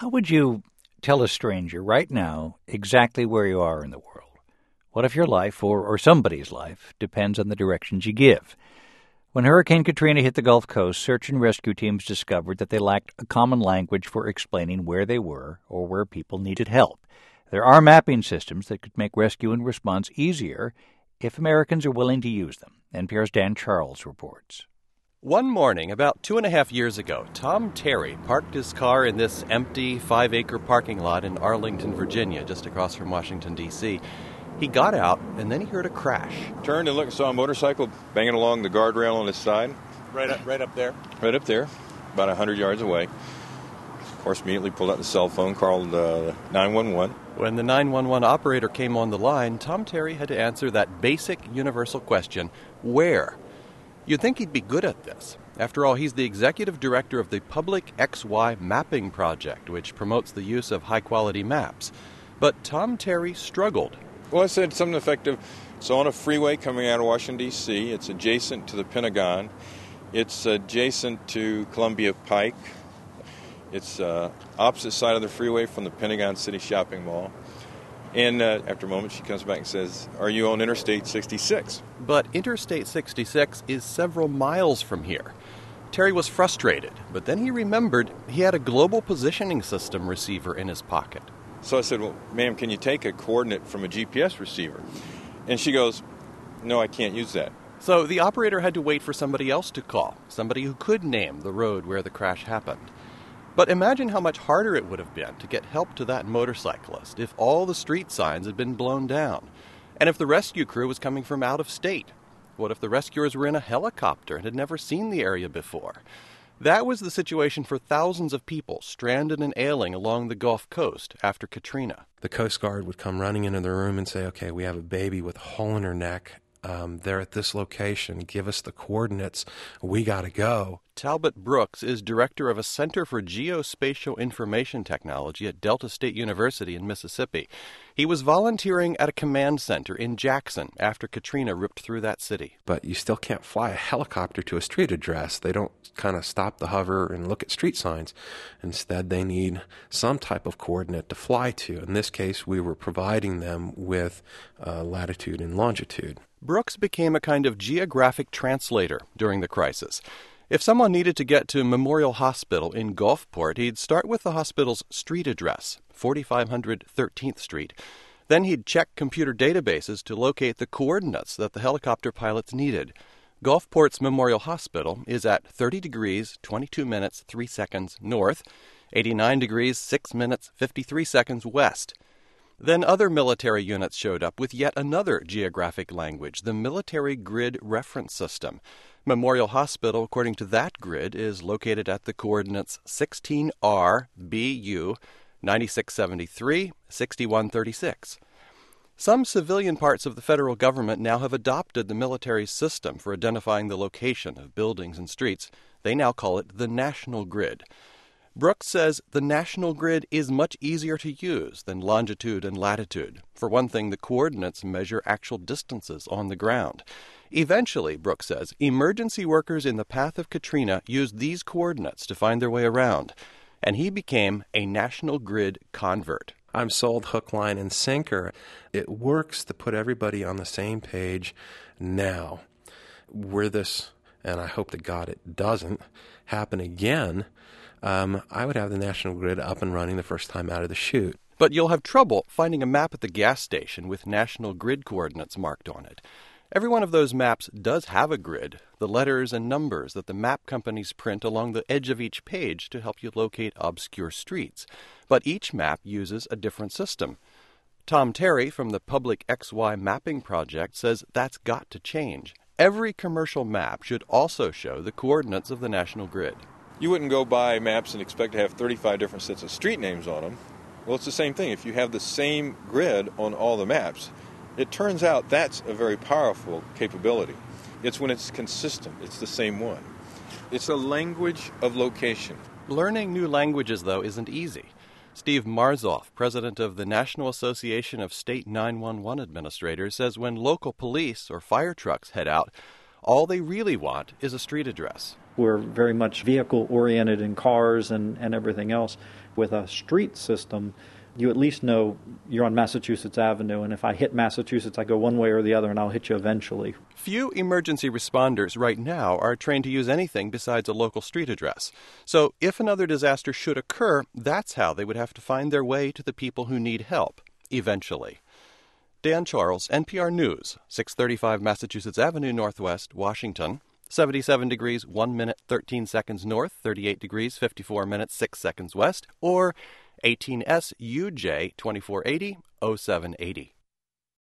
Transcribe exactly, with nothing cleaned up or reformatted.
How would you tell a stranger right now exactly where you are in the world? What if your life, or, or somebody's life, depends on the directions you give? When Hurricane Katrina hit the Gulf Coast, search and rescue teams discovered that they lacked a common language for explaining where they were or where people needed help. There are mapping systems that could make rescue and response easier if Americans are willing to use them. N P R's Dan Charles reports. One morning, about two and a half years ago, Tom Terry parked his car in this empty five-acre parking lot in Arlington, Virginia, just across from Washington, D C He got out, and then he heard a crash. Turned and looked and saw a motorcycle banging along the guardrail on his side. Right up, right up there? Right up there, about one hundred yards away. Of course, immediately pulled out the cell phone, called uh, nine one one. When the nine one one operator came on the line, Tom Terry had to answer that basic universal question, where? You'd think he'd be good at this. After all, he's the executive director of the Public X Y Mapping Project, which promotes the use of high-quality maps. But Tom Terry struggled. Well, I said something effective. It's on a freeway coming out of Washington, D C It's adjacent to the Pentagon. It's adjacent to Columbia Pike. It's uh, opposite side of the freeway from the Pentagon City Shopping Mall. And uh, after a moment, she comes back and says, "Are you on Interstate sixty-six? But Interstate sixty-six is several miles from here. Terry was frustrated, but then he remembered he had a global positioning system receiver in his pocket. So I said, "Well, ma'am, can you take a coordinate from a G P S receiver?" And she goes, "No, I can't use that." So the operator had to wait for somebody else to call, somebody who could name the road where the crash happened. But imagine how much harder it would have been to get help to that motorcyclist if all the street signs had been blown down, and if the rescue crew was coming from out of state. What if the rescuers were in a helicopter and had never seen the area before? That was the situation for thousands of people stranded and ailing along the Gulf Coast after Katrina. The Coast Guard would come running into the room and say, "Okay, we have a baby with a hole in her neck. Um, they're at this location. Give us the coordinates. We got to go." Talbot Brooks is director of a Center for Geospatial Information Technology at Delta State University in Mississippi. He was volunteering at a command center in Jackson after Katrina ripped through that city. But you still can't fly a helicopter to a street address. They don't kind of stop the hover and look at street signs. Instead, they need some type of coordinate to fly to. In this case, we were providing them with uh, latitude and longitude. Brooks became a kind of geographic translator during the crisis. If someone needed to get to Memorial Hospital in Gulfport, he'd start with the hospital's street address, forty-five hundred thirteenth Street. Then he'd check computer databases to locate the coordinates that the helicopter pilots needed. Gulfport's Memorial Hospital is at thirty degrees, twenty-two minutes, three seconds north, eighty-nine degrees, six minutes, fifty-three seconds west. Then other military units showed up with yet another geographic language, the Military Grid Reference System. Memorial Hospital, according to that grid, is located at the coordinates sixteen R B U, ninety-six seventy-three, sixty-one thirty-six. Some civilian parts of the federal government now have adopted the military's system for identifying the location of buildings and streets. They now call it the National Grid. Brooks says the National Grid is much easier to use than longitude and latitude. For one thing, the coordinates measure actual distances on the ground. Eventually, Brooks says, emergency workers in the path of Katrina used these coordinates to find their way around, and he became a National Grid convert. I'm sold hook, line, and sinker. It works to put everybody on the same page now. Were this, and I hope to God it doesn't, happen again, Um, I would have the National Grid up and running the first time out of the chute. But you'll have trouble finding a map at the gas station with National Grid coordinates marked on it. Every one of those maps does have a grid, the letters and numbers that the map companies print along the edge of each page to help you locate obscure streets. But each map uses a different system. Tom Terry from the Public X Y Mapping Project says that's got to change. Every commercial map should also show the coordinates of the National Grid. You wouldn't go buy maps and expect to have thirty-five different sets of street names on them. Well, it's the same thing. If you have the same grid on all the maps, it turns out that's a very powerful capability. It's when it's consistent. It's the same one. It's a language of location. Learning new languages, though, isn't easy. Steve Marzoff, president of the National Association of State nine one one Administrators, says when local police or fire trucks head out, All they really want is a street address. We're very much vehicle-oriented in cars and, and everything else. With a street system, you at least know you're on Massachusetts Avenue, and if I hit Massachusetts, I go one way or the other, and I'll hit you eventually. Few emergency responders right now are trained to use anything besides a local street address. So if another disaster should occur, that's how they would have to find their way to the people who need help, eventually. Dan Charles, N P R News, six thirty-five Massachusetts Avenue Northwest, Washington. seventy-seven degrees, one minute, thirteen seconds north, thirty-eight degrees, fifty-four minutes, six seconds west, or eighteen S U J twenty-four eighty oh seven eighty.